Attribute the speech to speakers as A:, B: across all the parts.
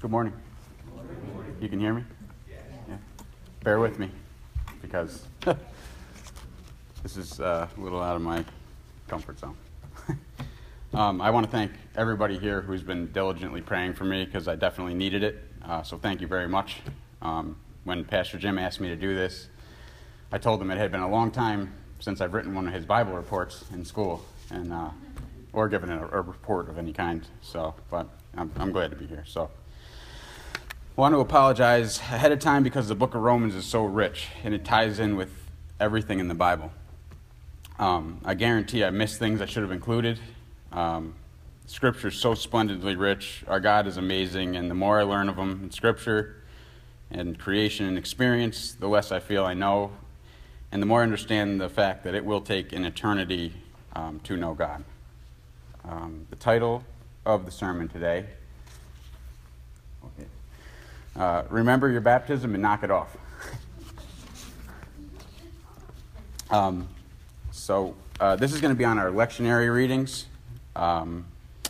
A: Good morning. You can hear me? Yeah. Bear with me, because this is a little out of my comfort zone. I want to thank everybody here who's been diligently praying for me, because I definitely needed it. So thank you very much. When Pastor Jim asked me to do this, I told him it had been a long time since I've written one of his Bible reports in school, and or given a report of any kind. But I'm glad to be here. So I want to apologize ahead of time because the book of Romans is so rich and it ties in with everything in the Bible. I guarantee I missed things I should have included. Scripture is so splendidly rich. Our God is amazing, and the more I learn of him in Scripture and creation and experience, the less I feel I know, and the more I understand the fact that it will take an eternity to know God. The title of the sermon today, Remember Your Baptism and Knock It Off. This is going to be on our lectionary readings. Here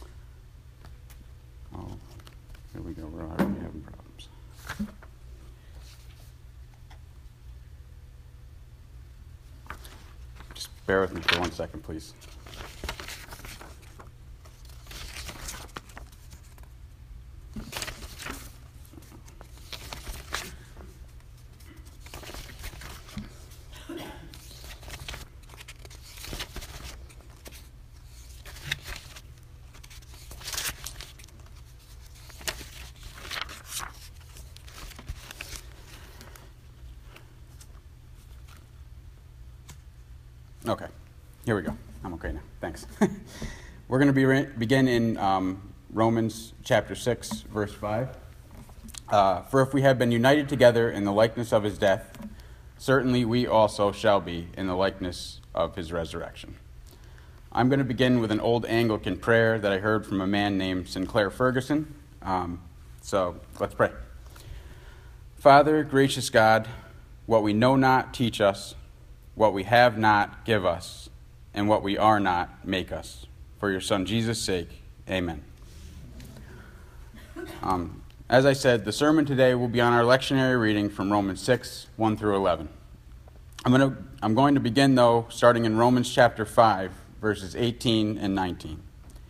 A: we go. We're already having problems. Just bear with me for 1 second, please. Okay, here we go. I'm okay now. Thanks. We're going to begin in Romans chapter 6, verse 5. For if we have been united together in the likeness of his death, certainly we also shall be in the likeness of his resurrection. I'm going to begin with an old Anglican prayer that I heard from a man named Sinclair Ferguson. So let's pray. Father, gracious God, what we know not, teach us. What we have not, give us, and what we are not, make us. For your Son Jesus' sake, amen. As I said, the sermon today will be on our lectionary reading from Romans 6, 1 through 11. I'm going to begin, though, starting in Romans chapter 5, verses 18 and 19.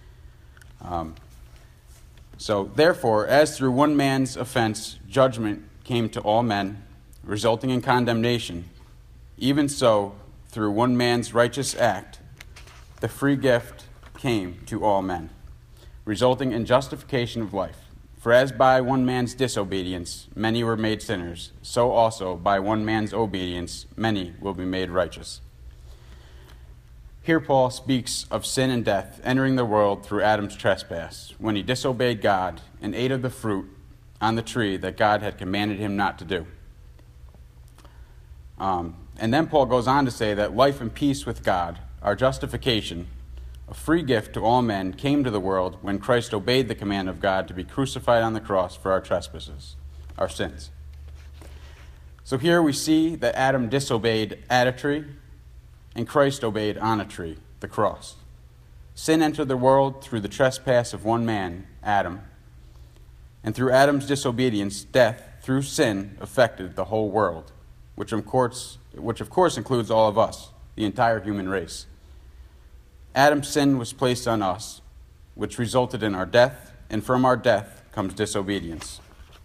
A: Therefore, as through one man's offense judgment came to all men, resulting in condemnation, even so, through one man's righteous act, the free gift came to all men, resulting in justification of life. For as by one man's disobedience many were made sinners, so also by one man's obedience many will be made righteous. Here Paul speaks of sin and death entering the world through Adam's trespass, when he disobeyed God and ate of the fruit on the tree that God had commanded him not to do. And then Paul goes on to say that life and peace with God, our justification, a free gift to all men, came to the world when Christ obeyed the command of God to be crucified on the cross for our trespasses, our sins. So here we see that Adam disobeyed at a tree, and Christ obeyed on a tree, the cross. Sin entered the world through the trespass of one man, Adam. And through Adam's disobedience, death, through sin, affected the whole world, which of course includes all of us, the entire human race. Adam's sin was placed on us, which resulted in our death, and from our death comes disobedience.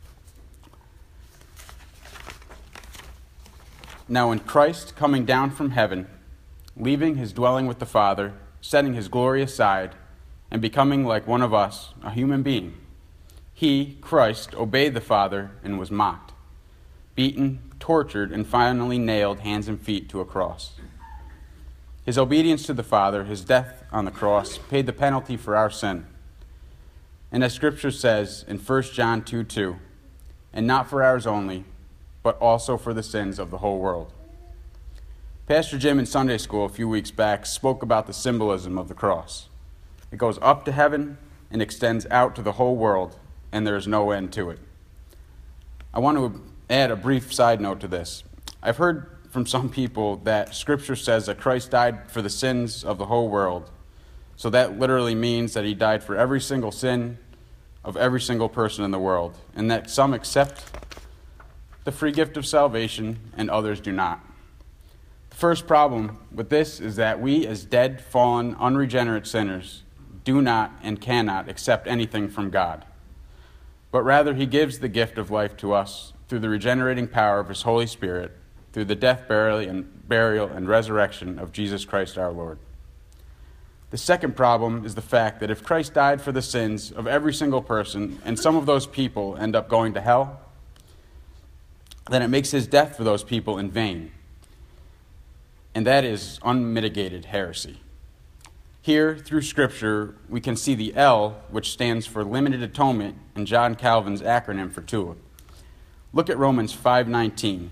A: Now in Christ coming down from heaven, leaving his dwelling with the Father, setting his glory aside, and becoming like one of us, a human being, he, Christ, obeyed the Father and was mocked, beaten, tortured, and finally nailed hands and feet to a cross. His obedience to the Father, his death on the cross, paid the penalty for our sin. And as Scripture says in 1 John 2:2, and not for ours only, but also for the sins of the whole world. Pastor Jim in Sunday school a few weeks back spoke about the symbolism of the cross. It goes up to heaven and extends out to the whole world, and there is no end to it. I want to add a brief side note to this. I've heard from some people that Scripture says that Christ died for the sins of the whole world. So that literally means that he died for every single sin of every single person in the world, and that some accept the free gift of salvation and others do not. The first problem with this is that we, as dead, fallen, unregenerate sinners, do not and cannot accept anything from God, but rather he gives the gift of life to us through the regenerating power of his Holy Spirit, through the death, burial, and resurrection of Jesus Christ our Lord. The second problem is the fact that if Christ died for the sins of every single person, and some of those people end up going to hell, then it makes his death for those people in vain. And that is unmitigated heresy. Here, through Scripture, we can see the L, which stands for limited atonement, in John Calvin's acronym for TULIP. Look at Romans 5:19.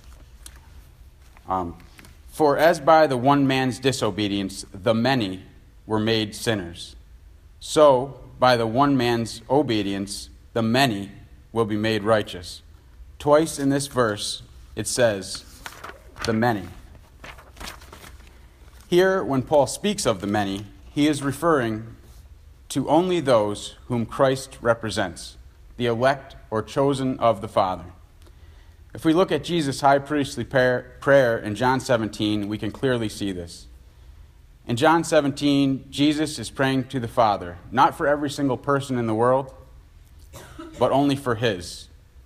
A: For as by the one man's disobedience the many were made sinners, so by the one man's obedience the many will be made righteous. Twice in this verse it says, the many. Here, when Paul speaks of the many, he is referring to only those whom Christ represents, the elect or chosen of the Father. If we look at Jesus' high priestly prayer in John 17, we can clearly see this. In John 17, Jesus is praying to the Father, not for every single person in the world, but only for his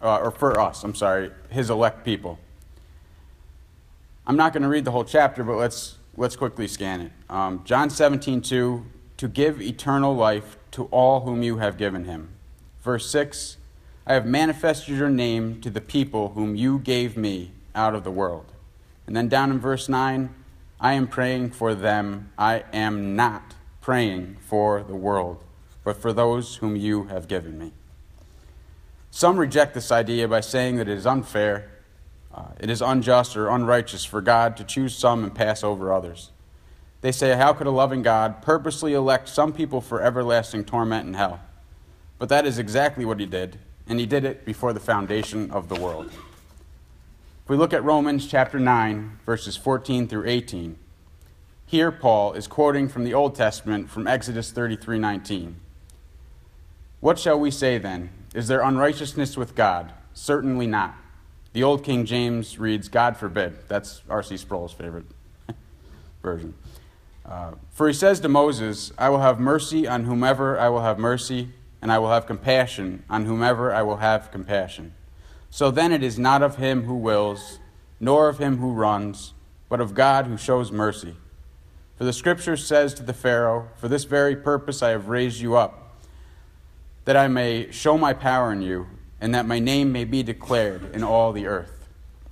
A: elect people. I'm not going to read the whole chapter, but let's quickly scan it. John 17:2, to give eternal life to all whom you have given him. Verse 6, I have manifested your name to the people whom you gave me out of the world. And then down in verse 9, I am praying for them. I am not praying for the world, but for those whom you have given me. Some reject this idea by saying that it is unfair, it is unjust or unrighteous for God to choose some and pass over others. They say, how could a loving God purposely elect some people for everlasting torment in hell? But that is exactly what he did, and he did it before the foundation of the world. If we look at Romans chapter 9, verses 14 through 18, here Paul is quoting from the Old Testament from Exodus 33:19. What shall we say then? Is there unrighteousness with God? Certainly not. The Old King James reads, God forbid. That's R.C. Sproul's favorite version. For he says to Moses, I will have mercy on whomever I will have mercy, and I will have compassion on whomever I will have compassion. So then it is not of him who wills, nor of him who runs, but of God who shows mercy. For the Scripture says to the Pharaoh, for this very purpose I have raised you up, that I may show my power in you, and that my name may be declared in all the earth.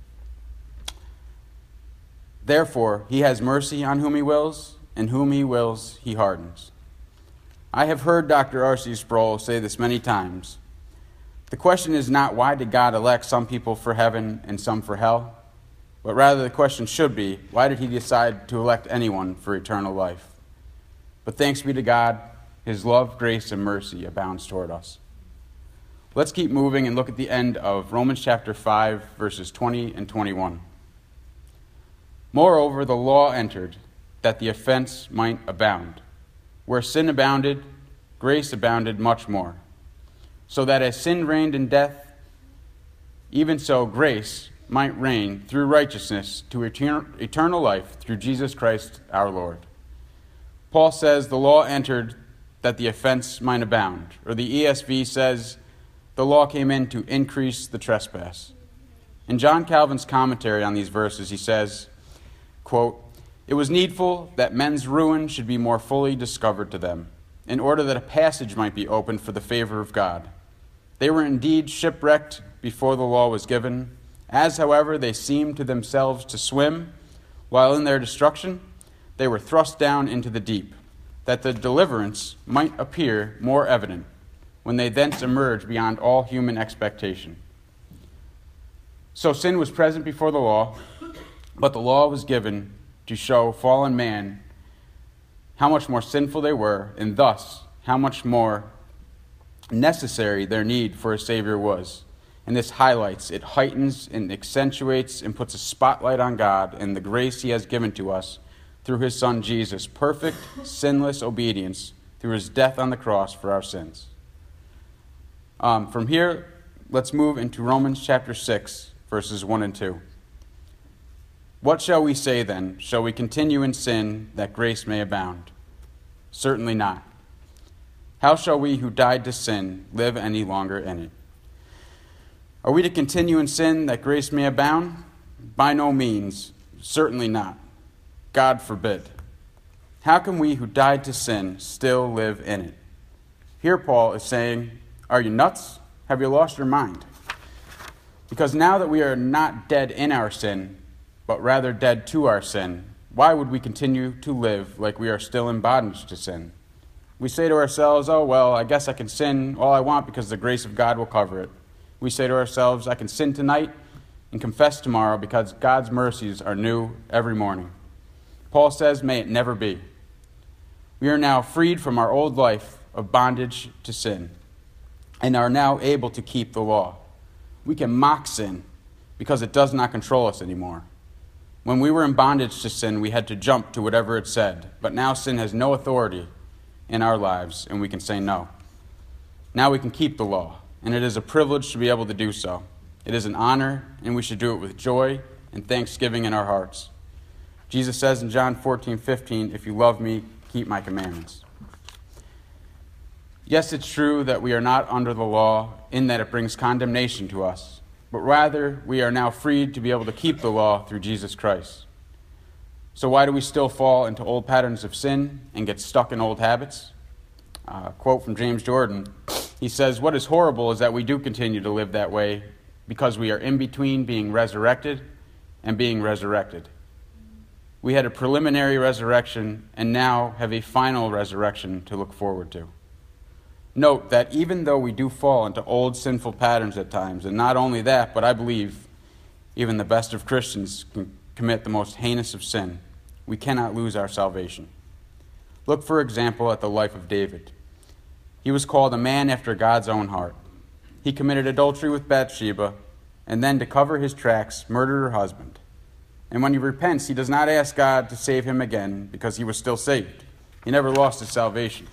A: Therefore he has mercy on whom he wills, and whom he wills he hardens. I have heard Dr. R.C. Sproul say this many times. The question is not why did God elect some people for heaven and some for hell, but rather the question should be, why did he decide to elect anyone for eternal life? But thanks be to God, his love, grace, and mercy abounds toward us. Let's keep moving and look at the end of Romans chapter 5, verses 20 and 21. Moreover, the law entered, that the offense might abound. Where sin abounded, grace abounded much more. So that as sin reigned in death, even so grace might reign through righteousness to eternal life through Jesus Christ our Lord. Paul says the law entered that the offense might abound. Or the ESV says the law came in to increase the trespass. In John Calvin's commentary on these verses, he says, quote, it was needful that men's ruin should be more fully discovered to them, in order that a passage might be opened for the favor of God. They were indeed shipwrecked before the law was given, as, however, they seemed to themselves to swim, while in their destruction they were thrust down into the deep, that the deliverance might appear more evident, when they thence emerge beyond all human expectation. So sin was present before the law, but the law was given to show fallen man how much more sinful they were, and thus how much more necessary their need for a Savior was. And this highlights, it heightens and accentuates and puts a spotlight on God and the grace he has given to us through his Son Jesus, perfect, sinless obedience through his death on the cross for our sins. From here, let's move into Romans chapter 6, verses 1 and 2. What shall we say then? Shall we continue in sin that grace may abound? Certainly not. How shall we who died to sin live any longer in it? Are we to continue in sin that grace may abound? By no means. Certainly not. God forbid. How can we who died to sin still live in it? Here Paul is saying, are you nuts? Have you lost your mind? Because now that we are not dead in our sin, but rather dead to our sin, why would we continue to live like we are still in bondage to sin? We say to ourselves, oh, well, I guess I can sin all I want because the grace of God will cover it. We say to ourselves, I can sin tonight and confess tomorrow because God's mercies are new every morning. Paul says, may it never be. We are now freed from our old life of bondage to sin and are now able to keep the law. We can mock sin because it does not control us anymore. When we were in bondage to sin, we had to jump to whatever it said, but now sin has no authority in our lives, and we can say no. Now we can keep the law, and it is a privilege to be able to do so. It is an honor, and we should do it with joy and thanksgiving in our hearts. Jesus says in John 14:15, if you love me, keep my commandments. Yes, it's true that we are not under the law in that it brings condemnation to us, but rather we are now freed to be able to keep the law through Jesus Christ. So why do we still fall into old patterns of sin and get stuck in old habits? Quote from James Jordan. He says, what is horrible is that we do continue to live that way because we are in between being resurrected and being resurrected. We had a preliminary resurrection and now have a final resurrection to look forward to. Note that even though we do fall into old sinful patterns at times, and not only that, but I believe even the best of Christians can commit the most heinous of sin, we cannot lose our salvation. Look, for example, at the life of David. He was called a man after God's own heart. He committed adultery with Bathsheba, and then to cover his tracks, murdered her husband. And when he repents, he does not ask God to save him again because he was still saved. He never lost his salvation.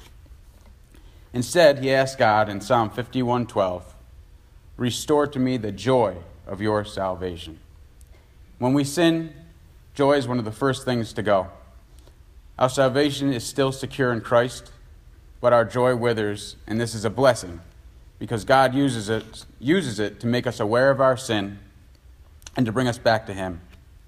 A: Instead, he asked God in Psalm 51:12, restore to me the joy of your salvation. When we sin, joy is one of the first things to go. Our salvation is still secure in Christ, but our joy withers, and this is a blessing because God uses it to make us aware of our sin and to bring us back to him.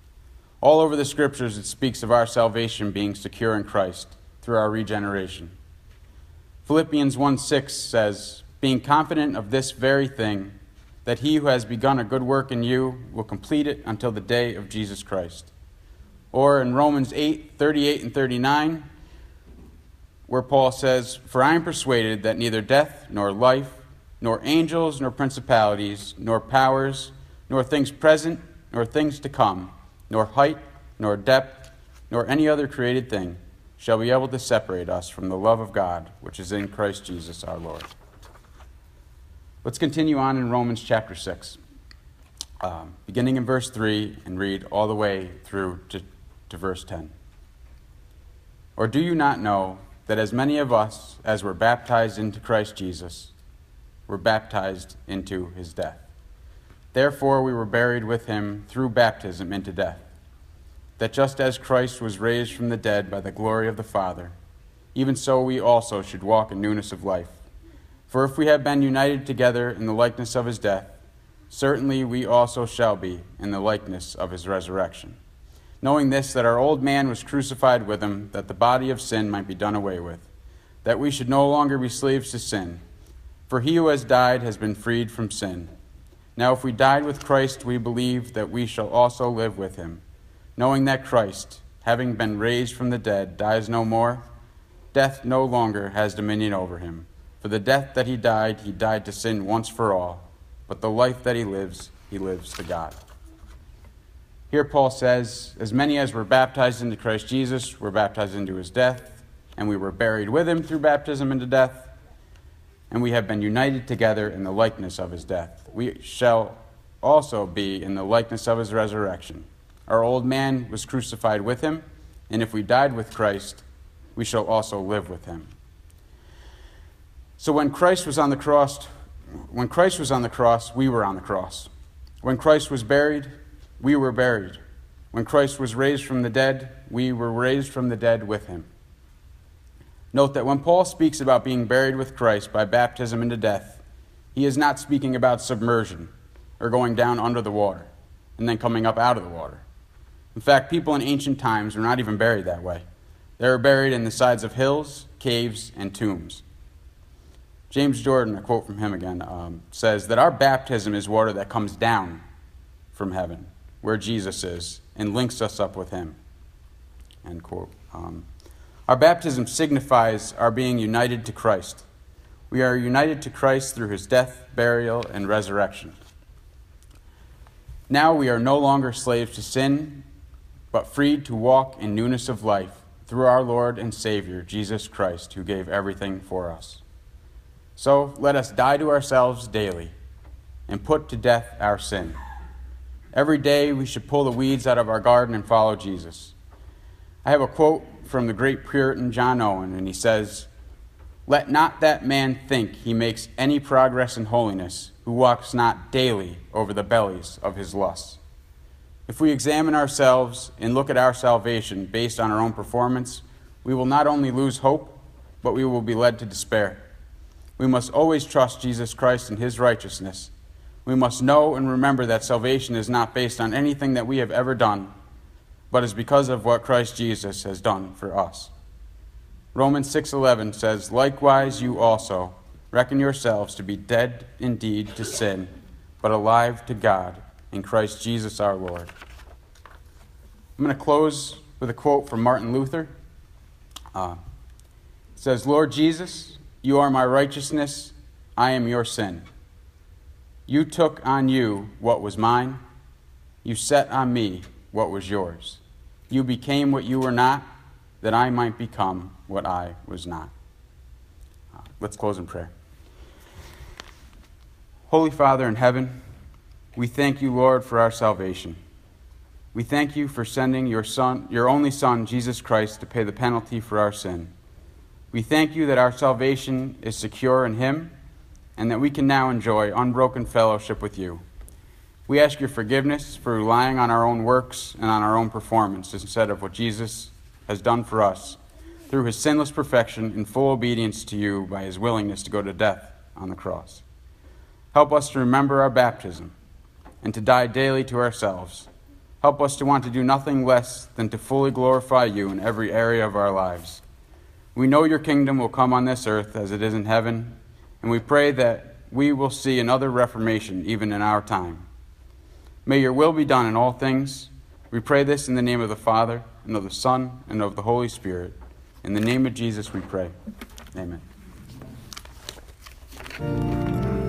A: All over the scriptures, it speaks of our salvation being secure in Christ through our regeneration. Philippians 1:6 says, being confident of this very thing, that he who has begun a good work in you will complete it until the day of Jesus Christ. Or in Romans 8:38 and 39, where Paul says, for I am persuaded that neither death nor life, nor angels nor principalities, nor powers, nor things present, nor things to come, nor height, nor depth, nor any other created thing shall be able to separate us from the love of God, which is in Christ Jesus our Lord. Let's continue on in Romans chapter 6, beginning in verse 3 and read all the way through to verse 10. Or do you not know that as many of us as were baptized into Christ Jesus were baptized into his death? Therefore we were buried with him through baptism into death, that just as Christ was raised from the dead by the glory of the Father, even so we also should walk in newness of life. For if we have been united together in the likeness of his death, certainly we also shall be in the likeness of his resurrection. Knowing this, that our old man was crucified with him, that the body of sin might be done away with, that we should no longer be slaves to sin. For he who has died has been freed from sin. Now if we died with Christ, we believe that we shall also live with him, knowing that Christ, having been raised from the dead, dies no more. Death no longer has dominion over him. For the death that he died to sin once for all, but the life that he lives to God. Here Paul says, as many as were baptized into Christ Jesus were baptized into his death, and we were buried with him through baptism into death, and we have been united together in the likeness of his death. We shall also be in the likeness of his resurrection. Our old man was crucified with him, and if we died with Christ, we shall also live with him. So when Christ was on the cross when Christ was on the cross, we were on the cross. When Christ was buried, we were buried. When Christ was raised from the dead, we were raised from the dead with him. Note that when Paul speaks about being buried with Christ by baptism into death, he is not speaking about submersion or going down under the water and then coming up out of the water. In fact, people in ancient times were not even buried that way. They were buried in the sides of hills, caves, and tombs. James Jordan, a quote from him again, says that our baptism is water that comes down from heaven, where Jesus is, and links us up with him. End quote. Our baptism signifies our being united to Christ. We are united to Christ through his death, burial, and resurrection. Now we are no longer slaves to sin, but freed to walk in newness of life through our Lord and Savior, Jesus Christ, who gave everything for us. So let us die to ourselves daily and put to death our sin. Every day we should pull the weeds out of our garden and follow Jesus. I have a quote from the great Puritan John Owen, and he says, "Let not that man think he makes any progress in holiness who walks not daily over the bellies of his lusts." If we examine ourselves and look at our salvation based on our own performance, we will not only lose hope, but we will be led to despair. We must always trust Jesus Christ and his righteousness. We must know and remember that salvation is not based on anything that we have ever done, but is because of what Christ Jesus has done for us. Romans 6:11 says, "Likewise you also reckon yourselves to be dead indeed to sin, but alive to God in Christ Jesus our Lord." I'm going to close with a quote from Martin Luther. It says, "Lord Jesus, you are my righteousness, I am your sin. You took on you what was mine. You set on me what was yours. You became what you were not, that I might become what I was not." Let's close in prayer. Holy Father in heaven, we thank you, Lord, for our salvation. We thank you for sending your Son, your only Son, Jesus Christ, to pay the penalty for our sin. We thank you that our salvation is secure in him and that we can now enjoy unbroken fellowship with you. We ask your forgiveness for relying on our own works and on our own performance instead of what Jesus has done for us through his sinless perfection in full obedience to you by his willingness to go to death on the cross. Help us to remember our baptism and to die daily to ourselves. Help us to want to do nothing less than to fully glorify you in every area of our lives. We know your kingdom will come on this earth as it is in heaven, and we pray that we will see another reformation even in our time. May your will be done in all things. We pray this in the name of the Father, and of the Son, and of the Holy Spirit. In the name of Jesus we pray. Amen.